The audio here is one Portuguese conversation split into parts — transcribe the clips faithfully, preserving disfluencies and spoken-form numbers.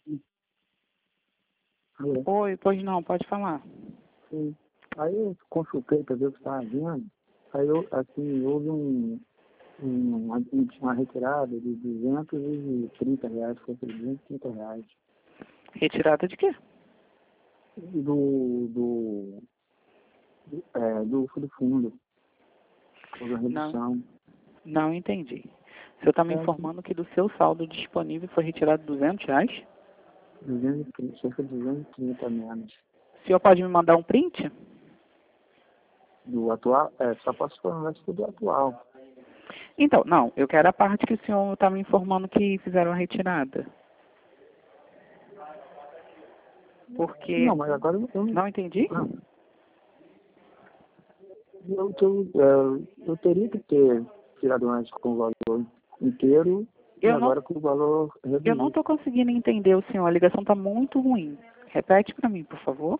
Alô? Oi, pois não, pode falar. Sim. Aí eu consultei para ver o que estava vendo. Aí, eu, assim, houve um, um, uma, uma retirada de duzentos e trinta reais, foi por duzentos e trinta reais. Retirada de quê? Do, do, do, é, do, do fundo. Houve a Não, redução. não entendi. O senhor está me É, informando que do seu saldo disponível foi retirado duzentos reais? duzentos e trinta, cerca de duzentos e trinta menos. O senhor pode me mandar um print? Do atual, é, só posso falar do atual. Então, não, eu quero a parte que o senhor está me informando que fizeram a retirada. Porque... Não, mas agora eu não. Não entendi? Não. Eu, eu, eu, eu teria que ter tirado antes com o valor inteiro e Eu não, agora com o valor eu não reduzido. estou conseguindo entender o senhor. A ligação está muito ruim. Repete para mim, por favor.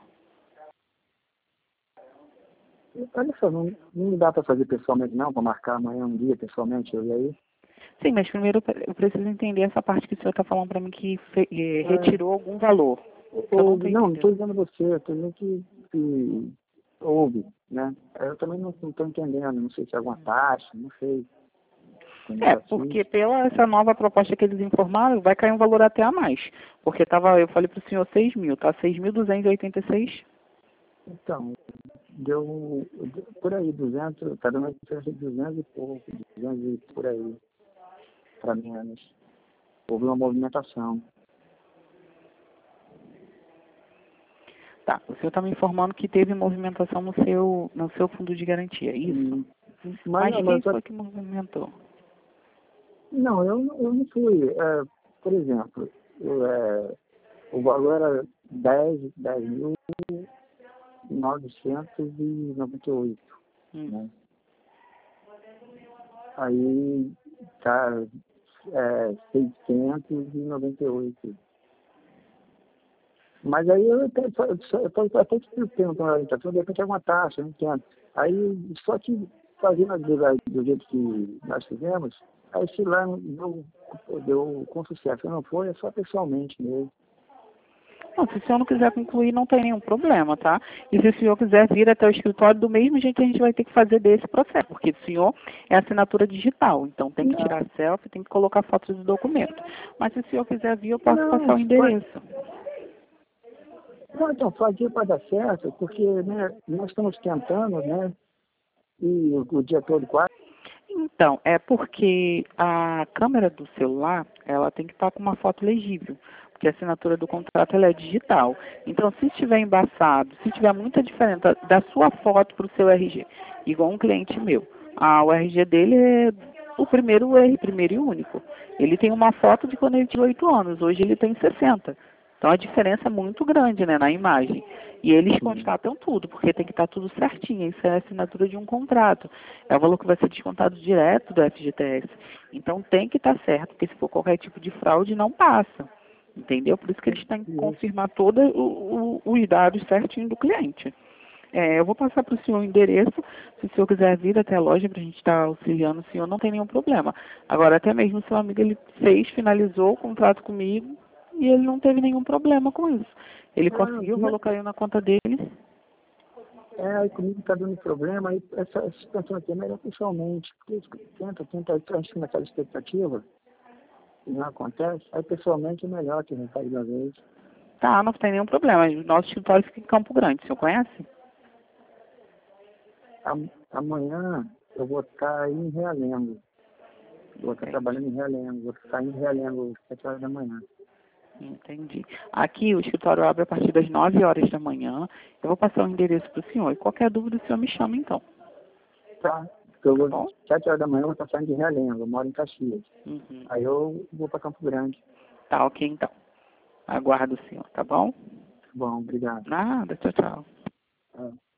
Olha só, não, não dá para fazer pessoalmente não, para marcar amanhã um dia pessoalmente, eu e aí. Sim, mas primeiro eu preciso entender essa parte que o senhor está falando para mim que fe, eh, É, retirou algum valor. Eu não houve, estou não, não estou entendendo. dizendo você, eu estou dizendo que, que houve, né? Eu também não estou entendendo, não sei se é alguma taxa, não sei como É, está porque isso. pela essa nova proposta que eles informaram, vai cair um valor até a mais. Porque tava, eu falei para o senhor seis mil, tá? seis mil duzentos e oitenta e seis. Então, deu, deu por aí, duzentos, está dando uma diferença de duzentos e pouco, duzentos e por aí, para menos. Houve uma movimentação. Tá, o senhor está me informando que teve movimentação no seu, no seu fundo de garantia, é isso? Hum, Mas, Mas não, quem mas só- foi que movimentou? não, eu, não- eu não fui. É, por exemplo, eu, é, o valor era dez mil novecentos e noventa e oito, Hum. né? Aí tá é, seiscentos e noventa e oito. Mas aí eu até até te perguntando a orientação, de repente é uma taxa, eu não entendo. Aí, só que fazendo do, do jeito que nós fizemos, aí se lá não deu, deu com sucesso. Não foi, é só pessoalmente mesmo. Não, se o senhor não quiser concluir, não tem nenhum problema, tá? E se o senhor quiser vir até o escritório, do mesmo jeito a gente vai ter que fazer desse processo, porque o senhor é assinatura digital, então tem que Não, tirar selfie, tem que colocar fotos do documento. Mas se o senhor quiser vir, eu posso não, passar o faz, endereço. não, então fazia para dar certo, porque né, nós estamos tentando, né? E o, o dia todo quase. Então, é porque a câmera do celular, ela tem que estar com uma foto legível, porque a assinatura do contrato ela é digital. Então, se estiver embaçado, se tiver muita diferença da sua foto para o seu R G, igual um cliente meu, ah, o R G dele é o primeiro R, primeiro e único. Ele tem uma foto de quando ele tinha oito anos, hoje ele tem sessenta. Então a diferença é muito grande, né, na imagem. E eles constatam tudo, porque tem que estar tudo certinho. Isso é a assinatura de um contrato. É o valor que vai ser descontado direto do F G T S. Então tem que estar certo, porque se for qualquer tipo de fraude, não passa. Entendeu? Por isso que eles têm que confirmar todos os dados certinho do cliente. É, eu vou passar para o senhor o endereço. Se o senhor quiser vir até a loja para a gente estar auxiliando o senhor, não tem nenhum problema. Agora, até mesmo o seu amigo, ele fez, finalizou o contrato comigo e ele não teve nenhum problema com isso. Ele Não, conseguiu, o valor caiu na conta dele. é, aí comigo está dando problema, aí essa, essa situação aqui é melhor pessoalmente, porque tenta, tenta, a gente naquela expectativa, e não acontece, aí pessoalmente é melhor que não faz uma vez. Tá, não tem nenhum problema. O nosso escritório fica em Campo Grande, o senhor conhece? Am- Amanhã eu vou estar em Realengo, vou estar Entendi. trabalhando em Realengo, vou estar em Realengo às sete horas da manhã. Entendi. Aqui o escritório abre a partir das nove horas da manhã. Eu vou passar o endereço para o senhor. E qualquer dúvida, o senhor me chama então. Tá? Porque eu Tá vou, bom? sete horas da manhã eu vou estar saindo de Realengo, eu moro em Caxias. Uhum. Aí eu vou para Campo Grande. Tá, ok então. Aguardo o senhor, tá bom? Bom, obrigado. Nada, tchau, tchau. É.